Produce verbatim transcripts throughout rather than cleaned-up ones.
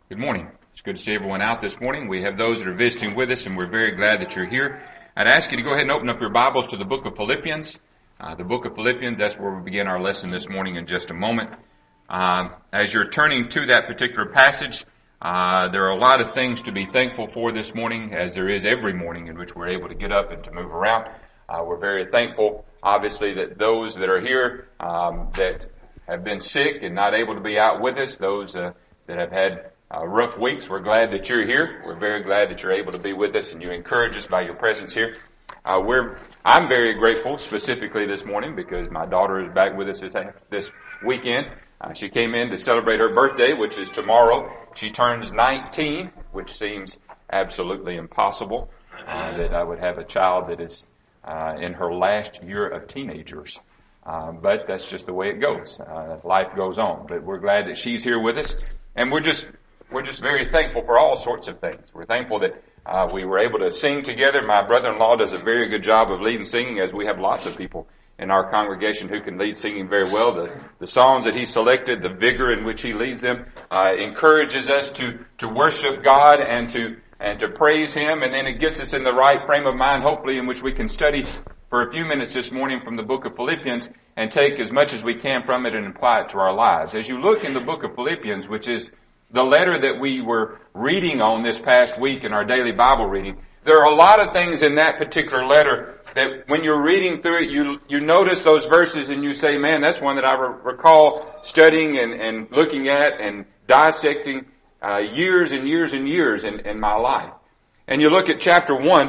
Good morning. It's good to see everyone out this morning. We have those that are visiting with us, and we're very glad that you're here. I'd ask you to go ahead and open up your Bibles to the book of Philippians. Uh, the book of Philippians, that's where we begin our lesson this morning in just a moment. Uh, as you're turning to that particular passage, uh, there are a lot of things to be thankful for this morning, as there is every morning in which we're able to get up and to move around. Uh, we're very thankful, obviously, that those that are here um, that have been sick and not able to be out with us, those uh, that have had Uh, rough weeks. We're glad that you're here. We're very glad that you're able to be with us and you encourage us by your presence here. Uh, we're, I'm very grateful specifically this morning because my daughter is back with us this, this weekend. Uh, she came in to celebrate her birthday, which is tomorrow. She turns nineteen, which seems absolutely impossible, uh, that I would have a child that is, uh, in her last year of teenagers. Uh, but that's just the way it goes. Uh, life goes on. But we're glad that she's here with us. And we're just We're just very thankful for all sorts of things. We're thankful that uh, we were able to sing together. My brother-in-law does a very good job of leading singing, as we have lots of people in our congregation who can lead singing very well. The, the songs that he selected, the vigor in which he leads them, uh, encourages us to, to worship God and to and to praise Him. And then it gets us in the right frame of mind, hopefully, in which we can study for a few minutes this morning from the book of Philippians and take as much as we can from it and apply it to our lives. As you look in the book of Philippians, which is the letter that we were reading on this past week in our daily Bible reading, there are a lot of things in that particular letter that when you're reading through it, you you notice those verses and you say, man, that's one that I re- recall studying and, and looking at and dissecting uh, years and years and years in, in my life. And you look at chapter one,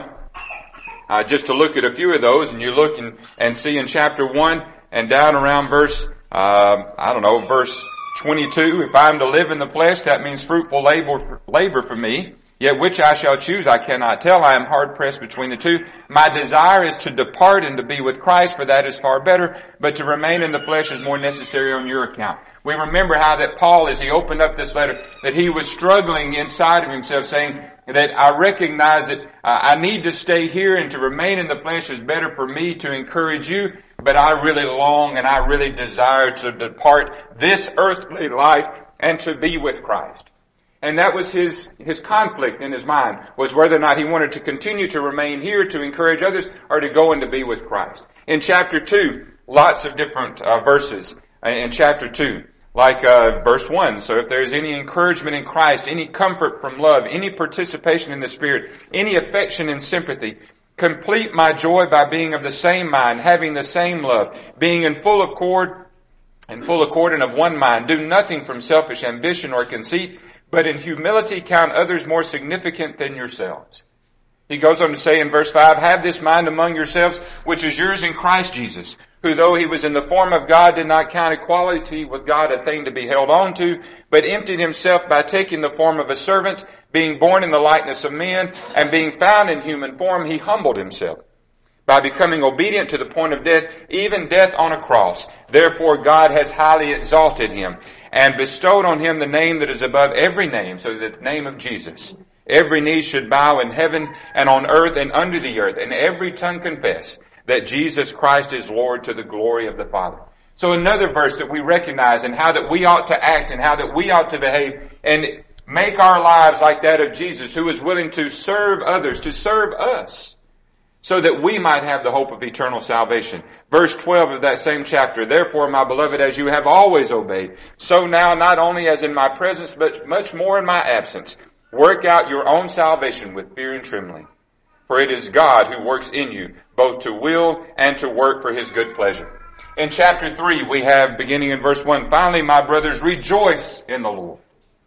uh, just to look at a few of those, and you look and, and see in chapter one and down around verse, uh, I don't know, verse twenty-two, if I am to live in the flesh, that means fruitful labor, labor for me. Yet which I shall choose, I cannot tell. I am hard pressed between the two. My desire is to depart and to be with Christ, for that is far better. But to remain in the flesh is more necessary on your account. We remember how that Paul, as he opened up this letter, that he was struggling inside of himself, saying that I recognize that uh, I need to stay here and to remain in the flesh is better for me to encourage you. But I really long and I really desire to depart this earthly life and to be with Christ. And that was his, his conflict in his mind, was whether or not he wanted to continue to remain here to encourage others or to go and to be with Christ. In chapter two, lots of different uh, verses in chapter two, like uh, verse one. So if there is any encouragement in Christ, any comfort from love, any participation in the Spirit, any affection and sympathy, complete my joy by being of the same mind, having the same love, being in full accord and full accord and of one mind. Do nothing from selfish ambition or conceit, but in humility count others more significant than yourselves. He goes on to say in verse five, have this mind among yourselves, which is yours in Christ Jesus, who though he was in the form of God, did not count equality with God a thing to be held on to, but emptied himself by taking the form of a servant, being born in the likeness of men, and being found in human form, he humbled himself by becoming obedient to the point of death, even death on a cross. Therefore God has highly exalted him and bestowed on him the name that is above every name, so that the name of Jesus, every knee should bow in heaven and on earth and under the earth, and every tongue confess that Jesus Christ is Lord, to the glory of the Father. So another verse that we recognize and how that we ought to act and how that we ought to behave and make our lives like that of Jesus, who is willing to serve others, to serve us, so that we might have the hope of eternal salvation. Verse twelve of that same chapter, therefore, my beloved, as you have always obeyed, so now not only as in my presence, but much more in my absence, work out your own salvation with fear and trembling. For it is God who works in you, both to will and to work for his good pleasure. In chapter three, we have, beginning in verse one, finally, my brothers, rejoice in the Lord.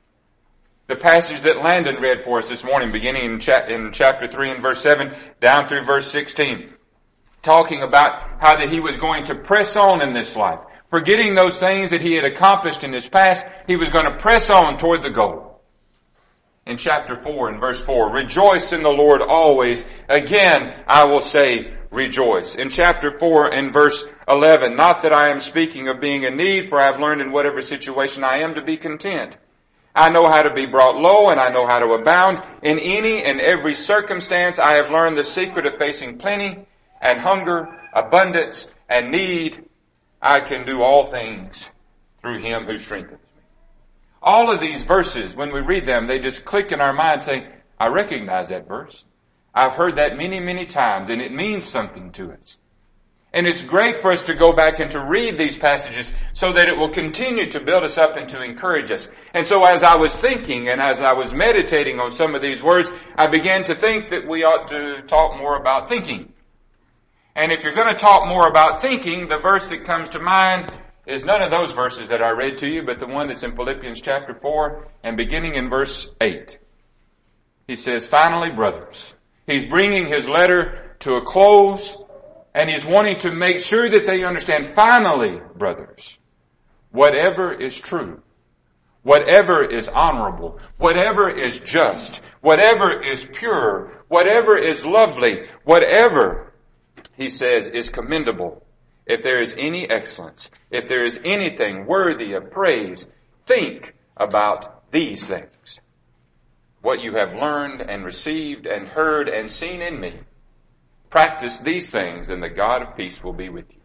The passage that Landon read for us this morning, beginning in, cha- in chapter three and verse seven, down through verse sixteen, talking about how that he was going to press on in this life. Forgetting those things that he had accomplished in his past, he was going to press on toward the goal. In chapter four and verse four, rejoice in the Lord always. Again, I will say, rejoice. In chapter four and verse eleven, not that I am speaking of being in need, for I have learned in whatever situation I am to be content. I know how to be brought low and I know how to abound. In any and every circumstance I have learned the secret of facing plenty and hunger, abundance and need. I can do all things through him who strengthens me. All of these verses, when we read them, they just click in our mind saying, I recognize that verse. I've heard that many, many times, and it means something to us. And it's great for us to go back and to read these passages so that it will continue to build us up and to encourage us. And so as I was thinking and as I was meditating on some of these words, I began to think that we ought to talk more about thinking. And if you're going to talk more about thinking, the verse that comes to mind is none of those verses that I read to you, but the one that's in Philippians chapter four and beginning in verse eight. He says, finally, brothers. He's bringing his letter to a close, and he's wanting to make sure that they understand, finally, brothers, whatever is true, whatever is honorable, whatever is just, whatever is pure, whatever is lovely, whatever, he says, is commendable, if there is any excellence, if there is anything worthy of praise, think about these things. What you have learned and received and heard and seen in me, practice these things, and the God of peace will be with you.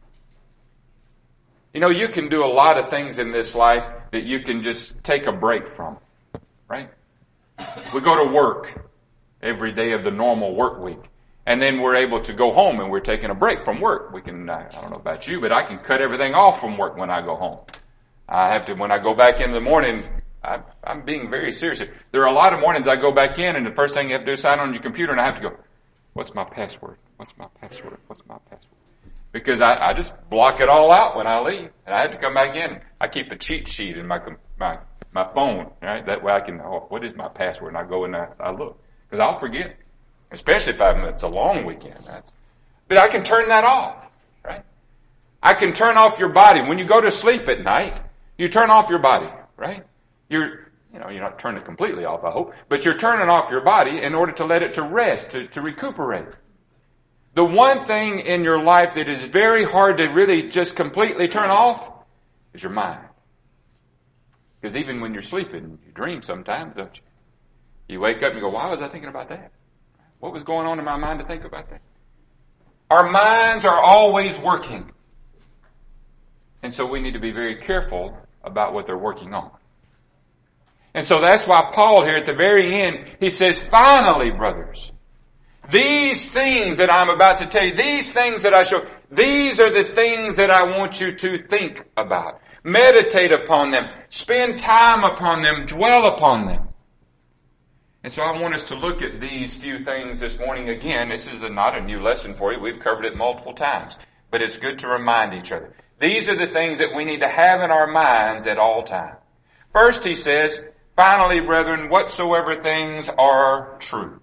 You know, you can do a lot of things in this life that you can just take a break from, right? We go to work every day of the normal work week, and then we're able to go home and we're taking a break from work. We can, I don't know about you, but I can cut everything off from work when I go home. I have to, when I go back in the morning, I, I'm being very serious. There are a lot of mornings I go back in and the first thing you have to do is sign on your computer, and I have to go, what's my password? What's my password? What's my password? Because I, I just block it all out when I leave, and I have to come back in. I keep a cheat sheet in my my my phone, right? That way I can, oh, what is my password? And I go and I, I look, because I'll forget, especially if I'm, it's a long weekend. That's, but I can turn that off, right? I can turn off your body. When you go to sleep at night, you turn off your body, right? You're, you know, you're not turning it completely off, I hope, but you're turning off your body in order to let it to rest, to, to recuperate. The one thing in your life that is very hard to really just completely turn off is your mind. Because even when you're sleeping, you dream sometimes, don't you? You wake up and you go, why was I thinking about that? What was going on in my mind to think about that? Our minds are always working. And so we need to be very careful about what they're working on. And so that's why Paul here at the very end, he says, finally, brothers, these things that I'm about to tell you, these things that I show, these are the things that I want you to think about. Meditate upon them. Spend time upon them. Dwell upon them. And so I want us to look at these few things this morning again. This is a, not a new lesson for you. We've covered it multiple times. But it's good to remind each other. These are the things that we need to have in our minds at all times. First, he says, finally, brethren, whatsoever things are true.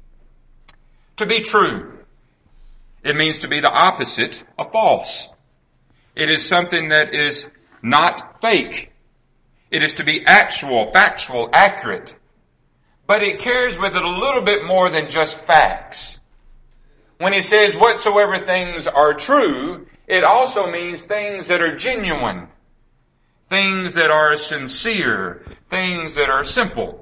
To be true, it means to be the opposite of false. It is something that is not fake. It is to be actual, factual, accurate. But it carries with it a little bit more than just facts. When he says whatsoever things are true, it also means things that are genuine, things that are sincere, things that are simple.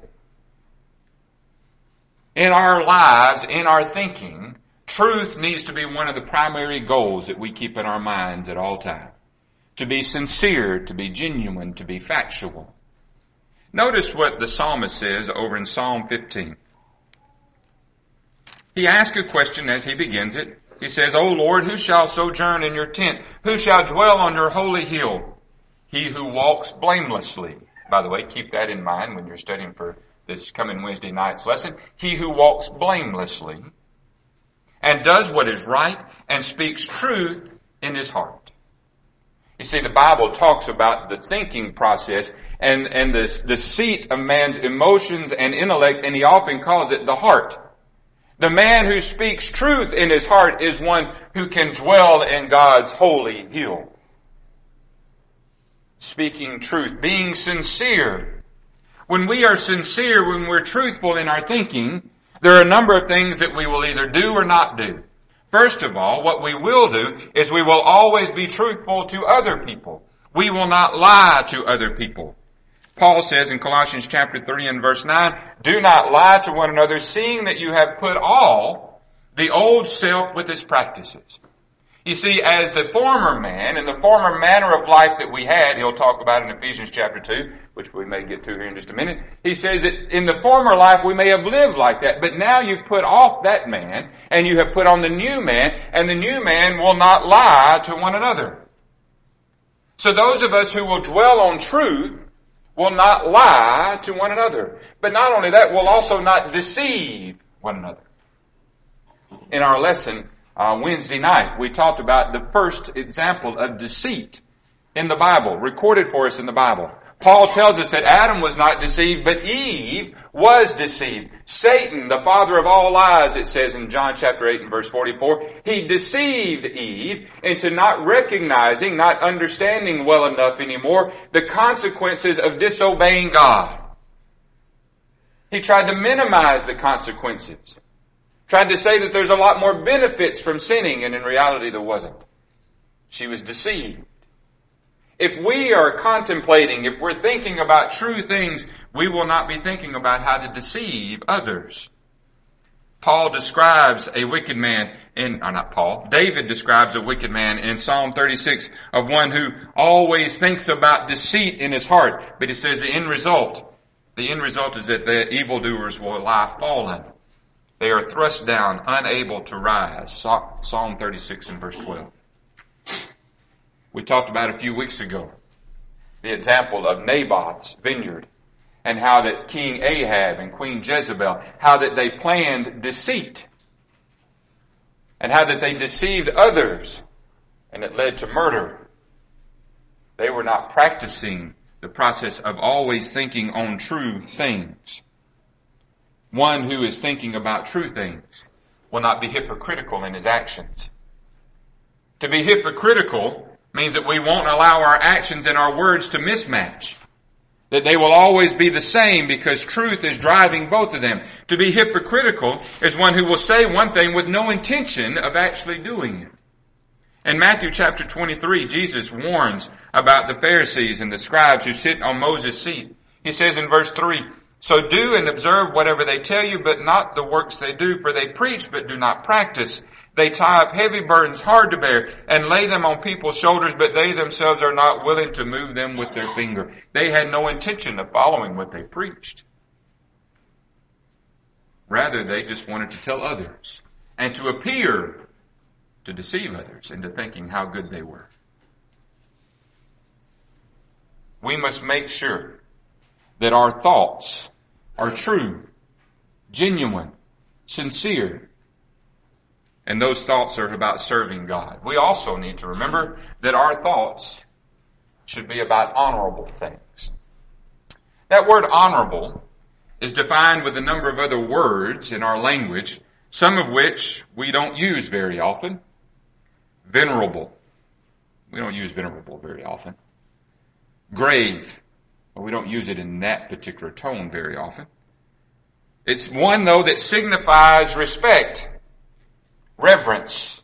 In our lives, in our thinking, truth needs to be one of the primary goals that we keep in our minds at all times. To be sincere, to be genuine, to be factual. Notice what the psalmist says over in Psalm fifteen. He asks a question as he begins it. He says, O Lord, who shall sojourn in your tent? Who shall dwell on your holy hill? He who walks blamelessly. By the way, keep that in mind when you're studying for this coming Wednesday night's lesson. He who walks blamelessly and does what is right and speaks truth in his heart. You see, the Bible talks about the thinking process and, and the, the seat of man's emotions and intellect, and he often calls it the heart. The man who speaks truth in his heart is one who can dwell in God's holy hill. Speaking truth, being sincere. When we are sincere, when we're truthful in our thinking, there are a number of things that we will either do or not do. First of all, what we will do is we will always be truthful to other people. We will not lie to other people. Paul says in Colossians chapter three and verse nine, do not lie to one another, seeing that you have put all the old self with its practices. You see, as the former man and the former manner of life that we had, he'll talk about in Ephesians chapter two, which we may get to here in just a minute. He says that in the former life we may have lived like that, but now you've put off that man and you have put on the new man, and the new man will not lie to one another. So those of us who will dwell on truth will not lie to one another. But not only that, we'll also not deceive one another. In our lesson uh, Wednesday night, we talked about the first example of deceit in the Bible, recorded for us in the Bible. Paul tells us that Adam was not deceived, but Eve was deceived. Satan, the father of all lies, it says in John chapter eight and verse forty-four, he deceived Eve into not recognizing, not understanding well enough anymore the consequences of disobeying God. He tried to minimize the consequences. Tried to say that there's a lot more benefits from sinning, and in reality there wasn't. She was deceived. If we are contemplating, if we're thinking about true things, we will not be thinking about how to deceive others. Paul describes a wicked man in, or not Paul, David describes a wicked man in Psalm thirty-six of one who always thinks about deceit in his heart. But he says the end result, the end result is that the evildoers will lie fallen. They are thrust down, unable to rise. Psalm thirty-six and verse twelve. We talked about a few weeks ago the example of Naboth's vineyard and how that King Ahab and Queen Jezebel, how that they planned deceit and how that they deceived others and it led to murder. They were not practicing the process of always thinking on true things. One who is thinking about true things will not be hypocritical in his actions. To be hypocritical means that we won't allow our actions and our words to mismatch. That they will always be the same because truth is driving both of them. To be hypocritical is one who will say one thing with no intention of actually doing it. In Matthew chapter twenty-three, Jesus warns about the Pharisees and the scribes who sit on Moses' seat. He says in verse three, "So do and observe whatever they tell you, but not the works they do, for they preach but do not practice. They tie up heavy burdens hard to bear and lay them on people's shoulders, but they themselves are not willing to move them with their finger." They had no intention of following what they preached. Rather, they just wanted to tell others and to appear to deceive others into thinking how good they were. We must make sure that our thoughts are true, genuine, sincere, and those thoughts are about serving God. We also need to remember that our thoughts should be about honorable things. That word honorable is defined with a number of other words in our language, some of which we don't use very often. Venerable. We don't use venerable very often. Grave. Well, we don't use it in that particular tone very often. It's one, though, that signifies respect, reverence,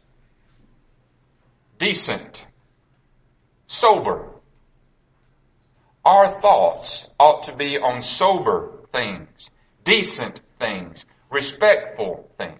decent, sober. Our thoughts ought to be on sober things, decent things, respectful things.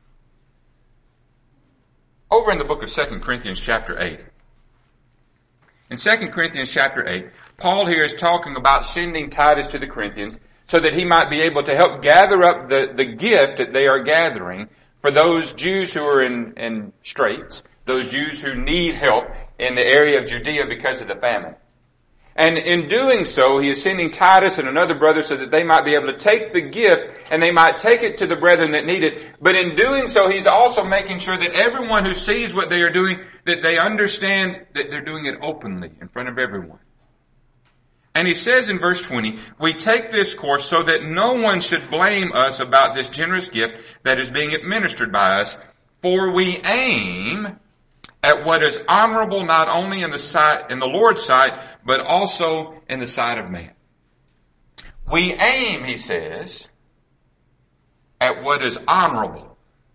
Over in the book of Second Corinthians chapter eight. In Second Corinthians chapter eight, Paul here is talking about sending Titus to the Corinthians so that he might be able to help gather up the, the gift that they are gathering for those Jews who are in, in straits, those Jews who need help in the area of Judea because of the famine. And in doing so, he is sending Titus and another brother so that they might be able to take the gift and they might take it to the brethren that need it. But in doing so, he's also making sure that everyone who sees what they are doing, that they understand that they're doing it openly in front of everyone. And he says in verse twenty, "We take this course so that no one should blame us about this generous gift that is being administered by us, for we aim at what is honorable not only in the sight, in the Lord's sight, but also in the sight of man." We aim, he says, at what is honorable.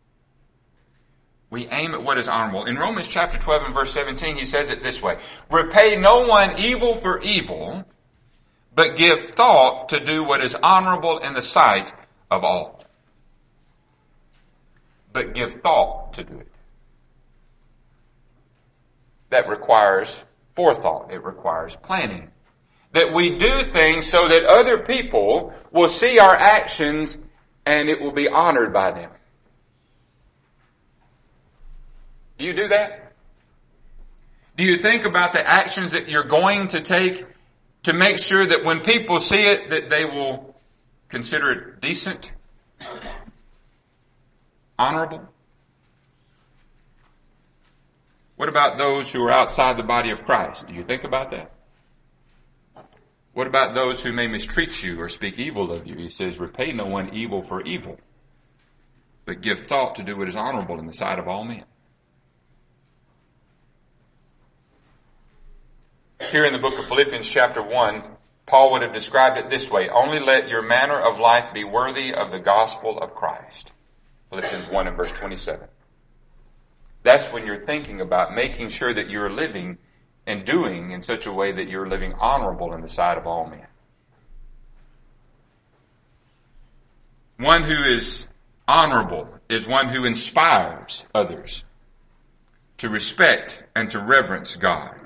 We aim at what is honorable. In Romans chapter twelve and verse seventeen, he says it this way: "Repay no one evil for evil, but give thought to do what is honorable in the sight of all." But give thought to do it. that requires forethought. It requires planning. That we do things so that other people will see our actions and it will be honored by them. Do you do that? Do you think about the actions that you're going to take to make sure that when people see it, that they will consider it decent, honorable? What about those who are outside the body of Christ? Do you think about that? What about those who may mistreat you or speak evil of you? He says, repay no one evil for evil, but give thought to do what is honorable in the sight of all men. Here in the book of Philippians chapter one, Paul would have described it this way: only let your manner of life be worthy of the gospel of Christ. Philippians one and verse twenty-seven. That's when you're thinking about making sure that you're living and doing in such a way that you're living honorable in the sight of all men. One who is honorable is one who inspires others to respect and to reverence God.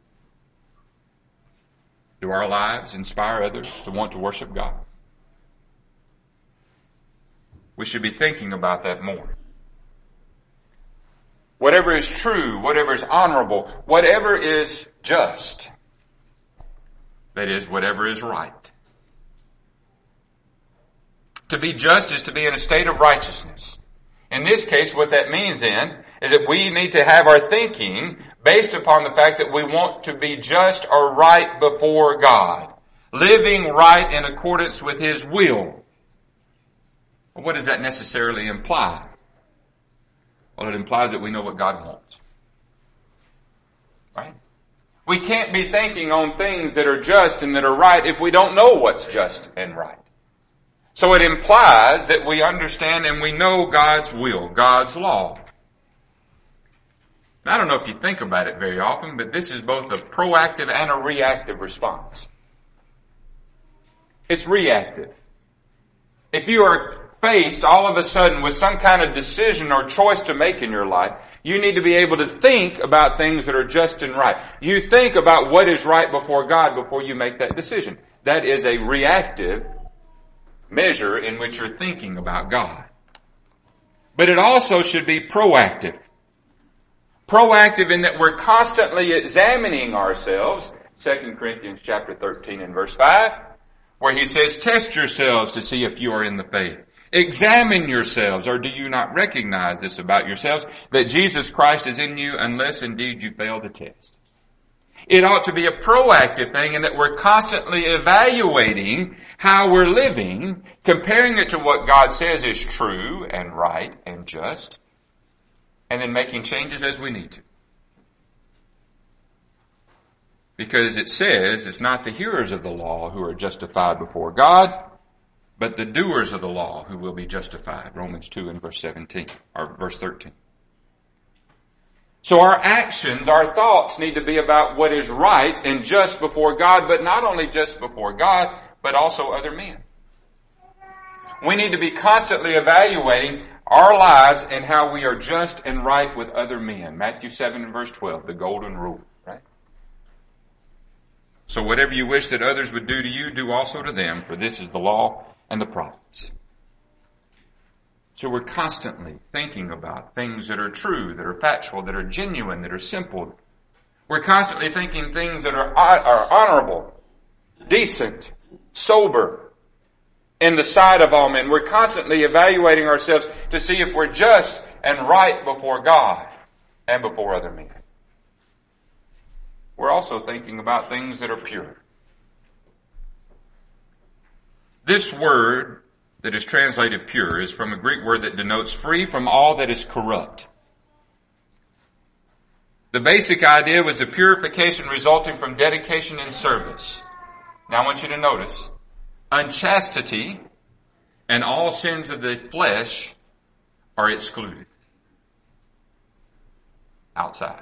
Do our lives inspire others to want to worship God? We should be thinking about that more. Whatever is true, whatever is honorable, whatever is just, that is, whatever is right. To be just is to be in a state of righteousness. In this case, what that means then is that we need to have our thinking based upon the fact that we want to be just or right before God, living right in accordance with His will. Well, what does that necessarily imply? Well, it implies that we know what God wants. Right? We can't be thinking on things that are just and that are right if we don't know what's just and right. So it implies that we understand and we know God's will, God's law. Now, I don't know if you think about it very often, but this is both a proactive and a reactive response. It's reactive. If you are faced all of a sudden with some kind of decision or choice to make in your life, you need to be able to think about things that are just and right. You think about what is right before God before you make that decision. That is a reactive measure in which you're thinking about God. But it also should be proactive. Proactive in that we're constantly examining ourselves. Second Corinthians chapter thirteen and verse five, where he says, test yourselves to see if you are in the faith. Examine yourselves, or do you not recognize this about yourselves, that Jesus Christ is in you, unless indeed you fail the test. It ought to be a proactive thing in that we're constantly evaluating how we're living, comparing it to what God says is true and right and just, and then making changes as we need to. Because it says it's not the hearers of the law who are justified before God, but the doers of the law who will be justified. Romans two and verse seventeen, or verse thirteen. So our actions, our thoughts need to be about what is right and just before God, but not only just before God, but also other men. We need to be constantly evaluating our lives and how we are just and right with other men. Matthew seven and verse twelve, the golden rule, right? So whatever you wish that others would do to you, do also to them, for this is the law and the prophets. So we're constantly thinking about things that are true, that are factual, that are genuine, that are simple. We're constantly thinking things that are, are honorable, decent, sober, in the sight of all men. We're constantly evaluating ourselves to see if we're just and right before God and before other men. We're also thinking about things that are pure. This word that is translated pure is from a Greek word that denotes free from all that is corrupt. The basic idea was the purification resulting from dedication and service. Now I want you to notice, unchastity and all sins of the flesh are excluded. Outside.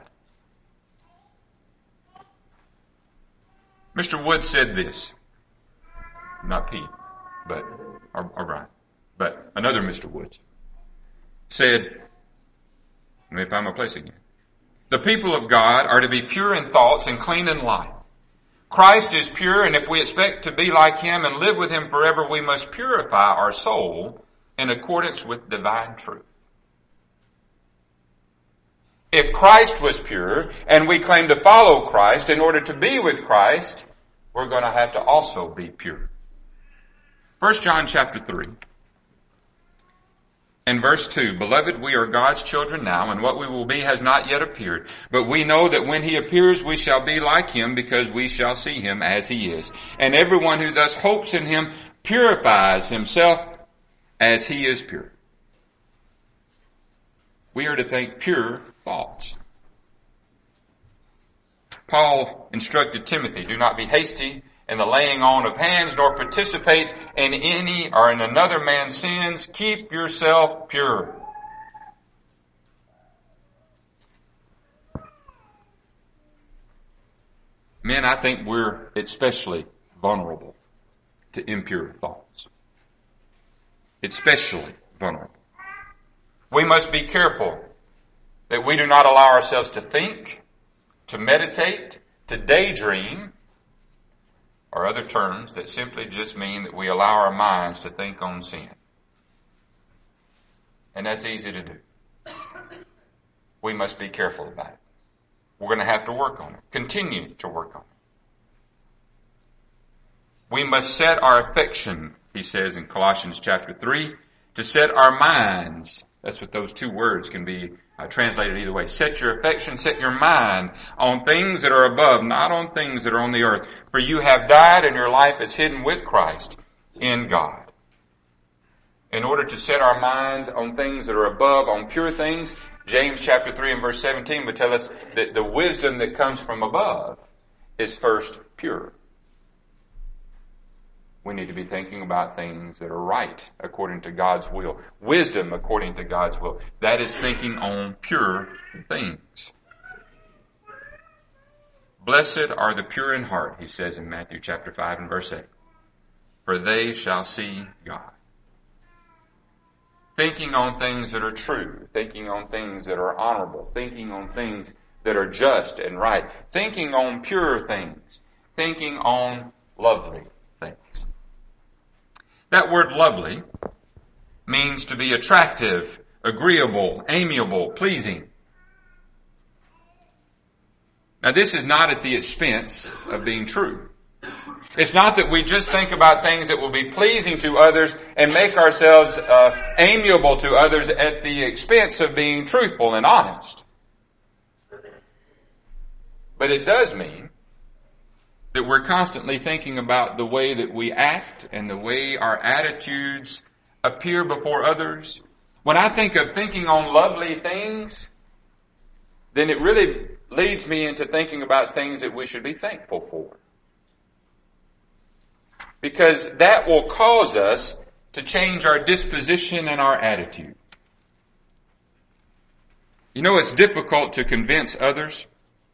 Mister Wood said this. Not Pete, but, or, or Brian, but another Mister Woods said, let me find my place again. The people of God are to be pure in thoughts and clean in life. Christ is pure, and if we expect to be like Him and live with Him forever, we must purify our soul in accordance with divine truth. If Christ was pure, and we claim to follow Christ in order to be with Christ, we're going to have to also be pure. First John chapter three. And verse two, Beloved, we are God's children now, and what we will be has not yet appeared. But we know that when He appears, we shall be like Him, because we shall see Him as He is. And everyone who thus hopes in Him purifies himself as He is pure. We are to think pure thoughts. Paul instructed Timothy, do not be hasty in the laying on of hands, nor participate in any or in another man's sins. Keep yourself pure. Men, I think we're especially vulnerable to impure thoughts. Especially vulnerable. We must be careful that we do not allow ourselves to think, to meditate, to daydream, or other terms that simply just mean that we allow our minds to think on sin. And that's easy to do. We must be careful about it. We're going to have to work on it. Continue to work on it. We must set our affection, he says in Colossians chapter three, to set our minds. That's what those two words can be uh, translated either way. Set your affection, set your mind on things that are above, not on things that are on the earth. For you have died and your life is hidden with Christ in God. In order to set our minds on things that are above, on pure things, James chapter three and verse seventeen would tell us that the wisdom that comes from above is first pure. We need to be thinking about things that are right according to God's will. Wisdom according to God's will. That is thinking on pure things. Blessed are the pure in heart, he says in Matthew chapter five and verse eight, for they shall see God. Thinking on things that are true, thinking on things that are honorable, thinking on things that are just and right, thinking on pure things, thinking on lovely things. That word lovely means to be attractive, agreeable, amiable, pleasing. Now this is not at the expense of being true. It's not that we just think about things that will be pleasing to others and make ourselves uh, amiable to others at the expense of being truthful and honest. But it does mean that we're constantly thinking about the way that we act and the way our attitudes appear before others. When I think of thinking on lovely things, then it really leads me into thinking about things that we should be thankful for. Because that will cause us to change our disposition and our attitude. You know, it's difficult to convince others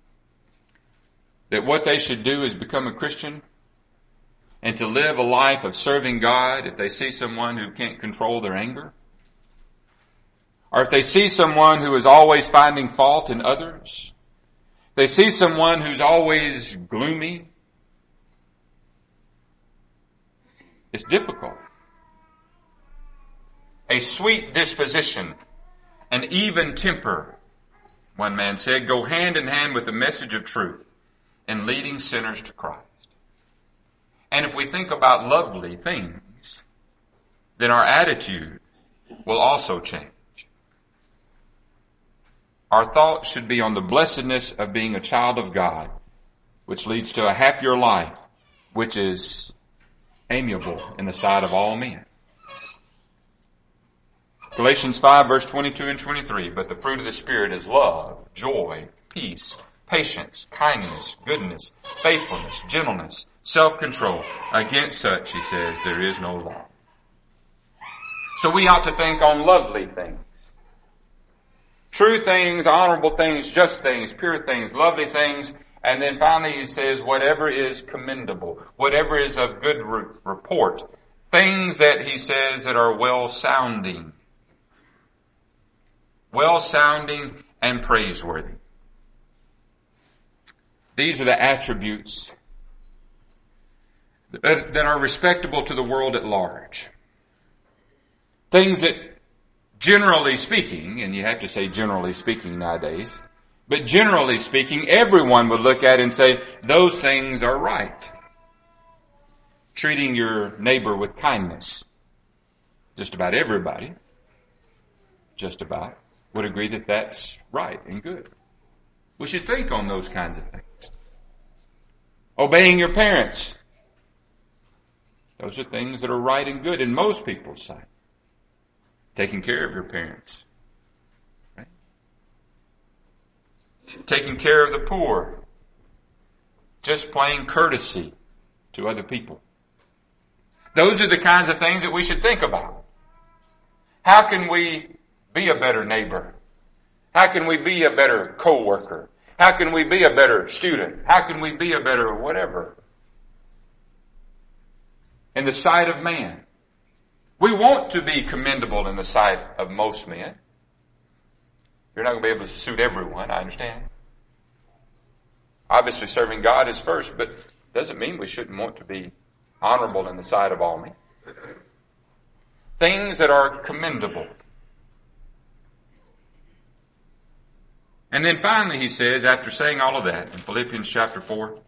that what they should do is become a Christian and to live a life of serving God if they see someone who can't control their anger. Or if they see someone who is always finding fault in others. They see someone who's always gloomy. It's difficult. A sweet disposition, an even temper, one man said, go hand in hand with the message of truth and leading sinners to Christ. And if we think about lovely things, then our attitude will also change. Our thoughts should be on the blessedness of being a child of God, which leads to a happier life, which is amiable in the sight of all men. Galatians five verse twenty-two and twenty-three, but the fruit of the Spirit is love, joy, peace, patience, kindness, goodness, faithfulness, gentleness, self-control. Against such, he says, there is no law. So we ought to think on lovely things. True things, honorable things, just things, pure things, lovely things. And then finally he says, whatever is commendable, whatever is of good re- report. Things that he says that are well-sounding. Well-sounding and praiseworthy. These are the attributes that, that are respectable to the world at large. Things that, generally speaking, and you have to say generally speaking nowadays, but generally speaking, everyone would look at and say, those things are right. Treating your neighbor with kindness. Just about everybody, just about, would agree that that's right and good. We should think on those kinds of things. Obeying your parents. Those are things that are right and good in most people's sight. Taking care of your parents. Right? Taking care of the poor. Just plain courtesy to other people. Those are the kinds of things that we should think about. How can we be a better neighbor? How can we be a better co-worker? How can we be a better student? How can we be a better whatever? In the sight of man. We want to be commendable in the sight of most men. You're not going to be able to suit everyone, I understand. Obviously serving God is first, but doesn't mean we shouldn't want to be honorable in the sight of all men. Things that are commendable. And then finally he says, after saying all of that in Philippians chapter four,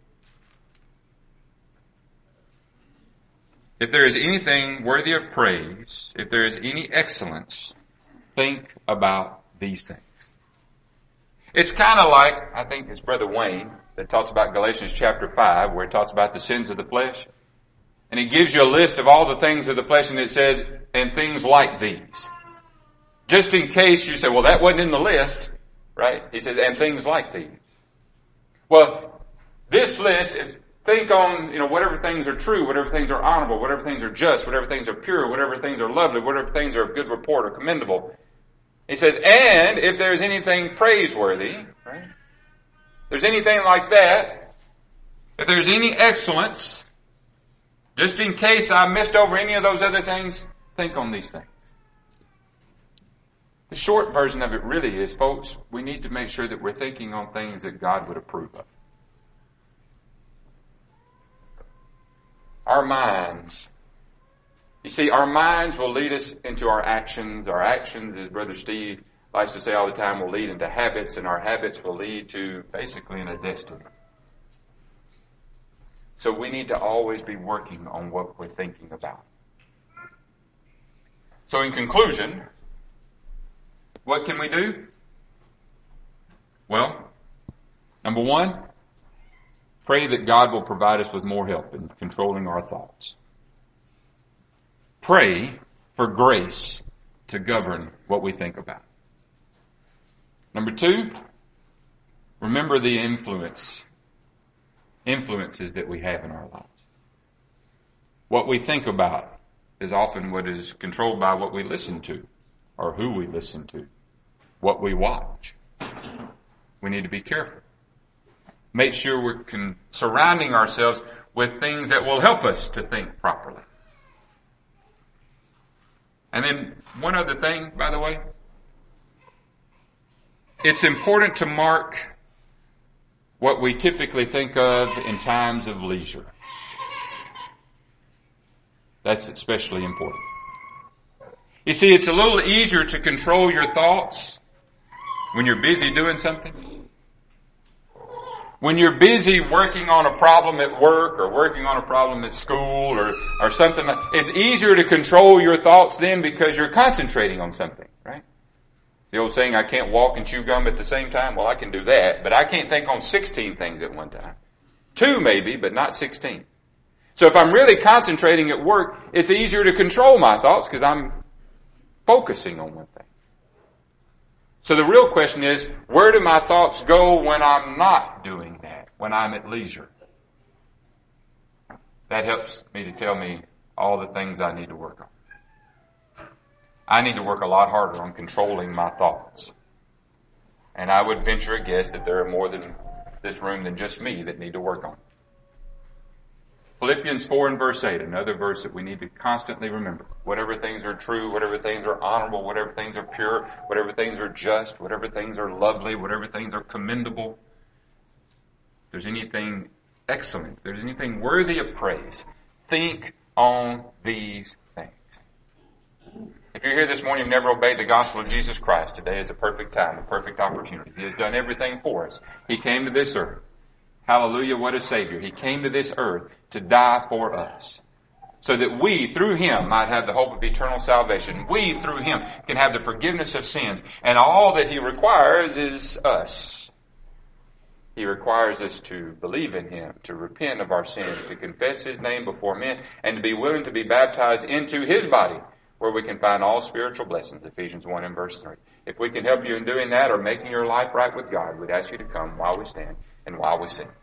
if there is anything worthy of praise, if there is any excellence, think about these things. It's kind of like, I think it's Brother Wayne that talks about Galatians chapter five, where he talks about the sins of the flesh. And he gives you a list of all the things of the flesh, and it says, and things like these. Just in case you say, well, that wasn't in the list, right? He says, and things like these. Well, this list is, think on, you know, whatever things are true, whatever things are honorable, whatever things are just, whatever things are pure, whatever things are lovely, whatever things are of good report or commendable. He says, and if there's anything praiseworthy, right? If there's anything like that, if there's any excellence, just in case I missed over any of those other things, think on these things. The short version of it really is, folks, we need to make sure that we're thinking on things that God would approve of. Our minds. You see, our minds will lead us into our actions. Our actions, as Brother Steve likes to say all the time, will lead into habits, and our habits will lead to basically a destiny. So we need to always be working on what we're thinking about. So in conclusion, what can we do? Well, number one, pray that God will provide us with more help in controlling our thoughts. Pray for grace to govern what we think about. Number two, remember the influence, influences that we have in our lives. What we think about is often what is controlled by what we listen to, or who we listen to, what we watch. We need to be careful. Make sure we're con- surrounding ourselves with things that will help us to think properly. And then one other thing, by the way, it's important to mark what we typically think of in times of leisure. That's especially important. You see, it's a little easier to control your thoughts when you're busy doing something. When you're busy working on a problem at work or working on a problem at school or, or something, it's easier to control your thoughts then because you're concentrating on something, right? The old saying, I can't walk and chew gum at the same time. Well, I can do that, but I can't think on sixteen things at one time. Two maybe, but not sixteen. So if I'm really concentrating at work, it's easier to control my thoughts because I'm focusing on one thing. So the real question is, where do my thoughts go when I'm not doing that, when I'm at leisure? That helps me to tell me all the things I need to work on. I need to work a lot harder on controlling my thoughts. And I would venture a guess that there are more than this room than just me that need to work on it. Philippians four and verse eight, another verse that we need to constantly remember. Whatever things are true, whatever things are honorable, whatever things are pure, whatever things are just, whatever things are lovely, whatever things are commendable. if there's anything excellent, if there's anything worthy of praise, think on these things. If you're here this morning and you've never obeyed the gospel of Jesus Christ, today is a perfect time, a perfect opportunity. He has done everything for us. He came to this earth. Hallelujah, what a Savior. He came to this earth to die for us, so that we, through Him, might have the hope of eternal salvation. We, through Him, can have the forgiveness of sins. And all that He requires is us. He requires us to believe in Him, to repent of our sins, to confess His name before men, and to be willing to be baptized into His body, where we can find all spiritual blessings, Ephesians one and verse three. If we can help you in doing that or making your life right with God, we'd ask you to come while we stand and while we sing.